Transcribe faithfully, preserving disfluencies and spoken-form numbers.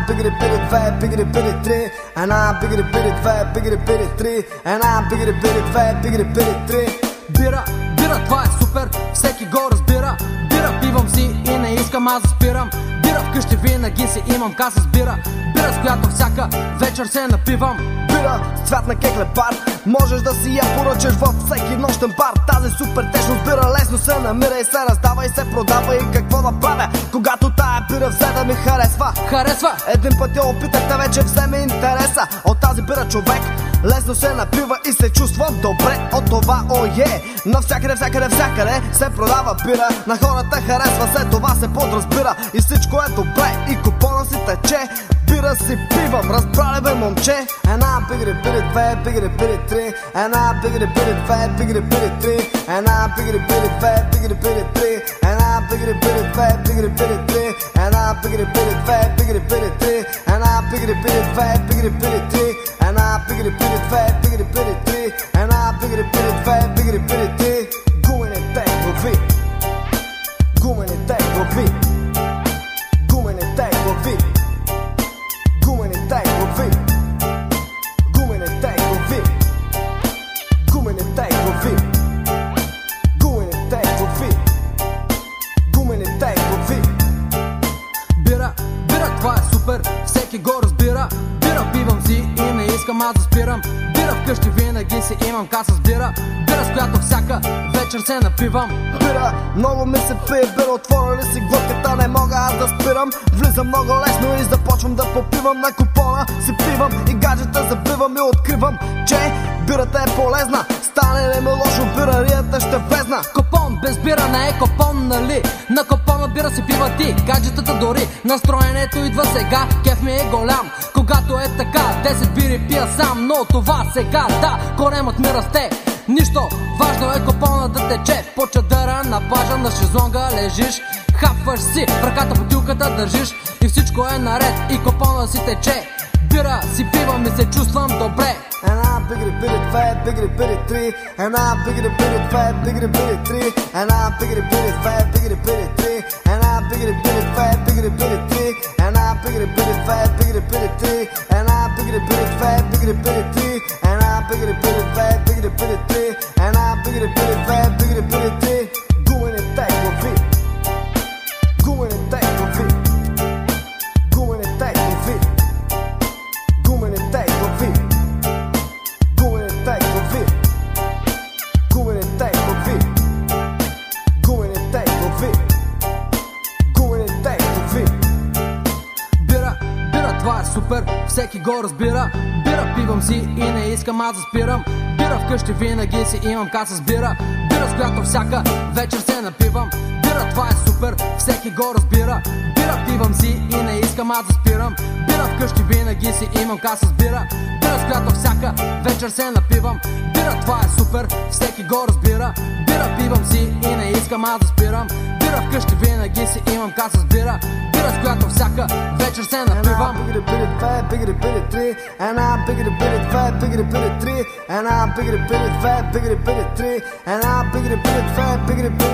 бигри бири две, бигри бири три, една бигри бири две, бигри бири три, една бигри бири две, бигри бири три. Бира, бира, това е супер, всеки го разбира. Бира пивам си и не искам аз да спирам. Бира вкъщи винаги си имам каса с бира. Бира, с която всяка вечер се напивам. Бира с цвят на кекле бар, можеш да си я поръчаш във всеки нощен бар. Тази супер течност бира лесно се намира и се раздава и се продава. И какво да правя, когато тая бира взе да ми харесва? Харесва! Един път я опитах, да вече вземе интереса. От тази бира човек лесно се напива и се чувства добре от това, о е. Навсякъде, всякъде, всякъде се продава бира. На хората харесва, след това се подразбира и всичко е добре и купона си тече. Бира си пивам, разбрали бе момче. Една бигри бири две, бигри бири три, една бигри бири две, бигри бири три, една бигри бири две, бигри бири три, една бигри бири две, бигри бири три, една бигри бири две, бигри бири три, една бигри бири две, бигри бири три, една бигри бири две, бигри бири три, една бигри бири две, бигри бири три. Гумените глави, гумените глави, гумените глави, гумените глави, гумените глави, гумените глави, гумените глави, гумените глави. Бира, бира, това е супер, всеки го разбира. Бира пивам си и не искам аз да спирам. Бира вкъщи винаги си имам каса с бира. Бира, с която всяка вечер се напивам. Бира, много ми се пие бира, отворя ли си глътката, не мога аз да спирам. Влизам много лесно и започвам да попивам. На купона си пивам и гаджета забивам и откривам, че бирата е полезна. Стане ли ме лошо, бирарията ще влезна. Купон без бира не е купон, нали? На купона бира си пива ти, гаджетата дори. Настроението идва сега, кеф ми е голям. Когато е така, десет бири пия сам. Но това сега, да, коремът ми расте. Нищо, важно е купона да тече. По чадъра на плажа на шезлонга лежиш, хапваш си, в ръката бутилката държиш и всичко е наред и купона си тече. Бира си пивам и се чувствам добре. Една бигри бири две, бигри бири три, една бигри бири две, бигри бири три, една бигри бири две, бигри бири три, една бигри бири две, бигри бири три, една бигри бири две, бигри бири три, една бигри бири две, бигри бири три, една бигри бири две, бигри бири три, една бигри бири две, бигри бири три. Гумените глави, гумените глави, гумените глави, гумените глави, гумените глави, гумените глави, гумените глави, гумените глави. Бира, бира, това е супер, всеки го разбира. Бира пивам си и не искам аз да спирам. Бира вкъщи винаги си имам каса с бира. Бира, с която всяка вечер се напивам. Бира, това е супер, всеки го разбира. Бира пивам си и не искам аз да спирам. Бира вкъщи винаги си имам каса с бира. Бира, с която всяка вечер се напивам. Бира, това е супер, всеки го разбира. Бира пивам си и не искам аз да спирам. Бира вкъщи винаги си имам каса с бира. Бира, с която всяка вечер се напивам. Една бигри бири две, бигри бири три, една бигри бири две, бигри бири три, една бигри бири две, бигри бири три, една бигри бири две, бигри бири